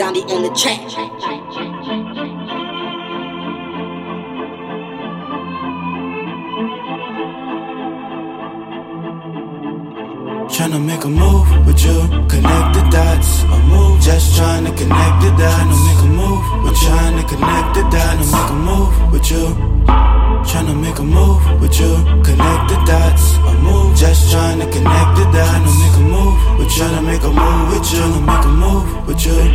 Zombie on the track. Tryna make a move with you, connect the dots. A move, just trying to connect the dots. Tryna make a move, I'm trying to connect the dots. Make a move with you, tryna make a move with you, connect the dots. A move, just trying to connect the dots. Tryna make a move, we're tryna make a move with you, make a move with you.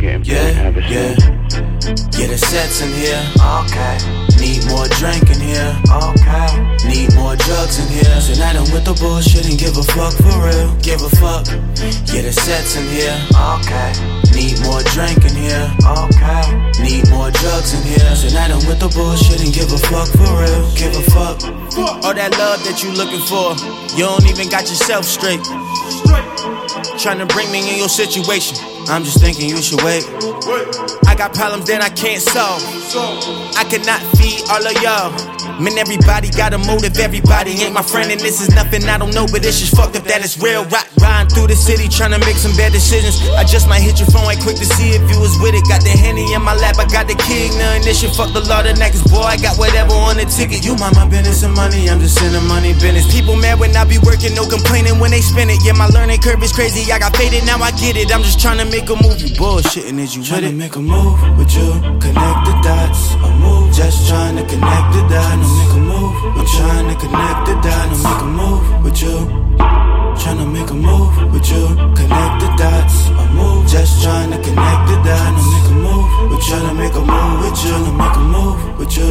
Yeah, the sets in here. Okay. Need more drink in here. Okay. Need more drugs in here. Tonight I'm with the bullshit and give a fuck for real. Give a fuck. Yeah, the sets in here. Okay. Need more drink in here. Okay. Need more drugs in here. Tonight I'm with the bullshit and give a fuck for real. Give a fuck. All that love that you looking for, you don't even got yourself straight. Tryna bring me in your situation, I'm just thinking you should wait. I got problems that I can't solve. I cannot feed all of y'all. Man, everybody got a motive, everybody ain't my friend. And this is nothing I don't know, but it's just fucked up that it's real. Riding through the city, tryna make some bad decisions. I just might hit your phone right quick to see if you was with it. Got the Henny in my lap, I got the king, nothing this shit. Fuck the law, the next boy, I got whatever on the ticket. You mind my business and money, I'm just in the money business. People mad when I be working, no complaining when they spend it. Yeah, my learning curve is crazy, I got faded, now I get it. I'm just tryna make a move, you bullshitting, is you with it? Tryna make a move with you, connect the dots. A move, just trying to connect the dots. Make a move, I'm trying to connect the dots. Make a move with you, tryna make a move with you, connect the dots. A move, just trying to connect the dots. Make a move, we're tryna make a move with you, make a move with you.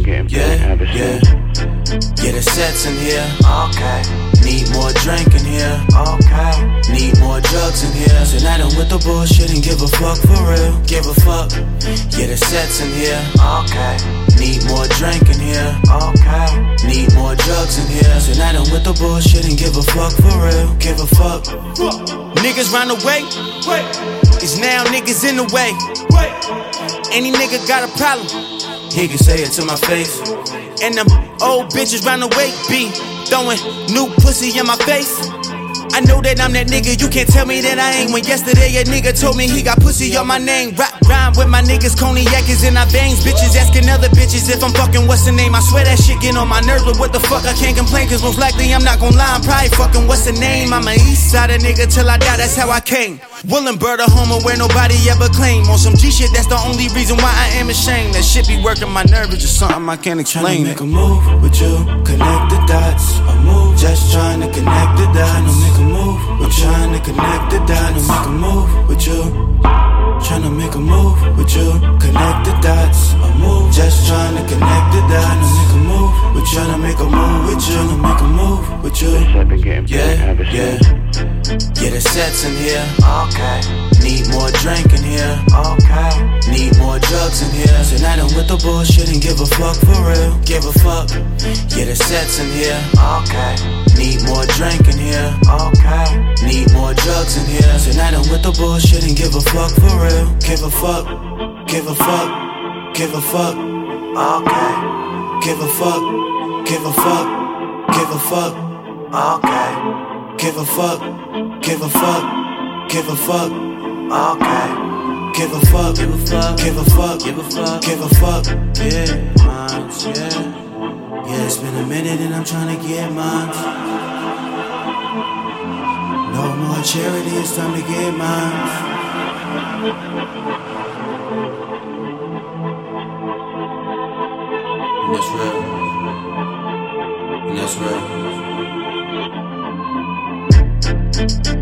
Yeah, the sets in here. Okay. Need more drink in here. Okay. Need more drugs in here. Tonight I'm with the bullshit and give a fuck for real. Give a fuck. Yeah, the sets in here. Okay. Need more drink in here. Okay. Need more drugs in here. Tonight I'm with the bullshit and give a fuck for real. Give a fuck. Niggas run away. It's now niggas in the way. Any nigga got a problem, he can say it to my face. And them old bitches round the way be throwing new pussy in my face. I know that I'm that nigga, you can't tell me that I ain't. When yesterday a nigga told me he got pussy on my name. Rhyme with my niggas, cognac is in our veins. Bitches asking other bitches if I'm fucking what's the name. I swear that shit get on my nerves, but what the fuck, I can't complain. Cause most likely I'm not gon' lie, I'm probably fucking what's the name. I'm a east side nigga till I die, that's how I came. Willenburg, a home where nobody ever claim. On some G shit, that's the only reason why I am ashamed. That shit be working my nerves, it's just something I can't explain. Tryna make a move with you, connect the dots. A move, just trying to connect the dots. Make a move, we're trying to connect the dots. Make a move with you, tryna make a move with you, connect the dots. A move, just trying to connect the dots. Make a move, we're tryna make a move with you, make a move with you. Yeah, the sets in here. Okay. Need more drink in here. Okay. Need more drugs in here. Tonight I'm with the bullshit and give a fuck for real. Give a fuck. Yeah, the sets in here. Okay. Need more drink in here. Okay. Need more drugs in here. Tonight I'm with the bullshit and give a fuck for real. Give a fuck. Give a fuck. Give a fuck. Okay. Give a fuck. Give a fuck. Give a fuck. Okay. Give a fuck, give a fuck, give a fuck, okay. Give a fuck, give a fuck, give a fuck, give a fuck, give a fuck, yeah, mines, yeah. Yeah, it's been a minute and I'm trying to get mines. No more charity, it's time to get mines. And that's real. And that's real.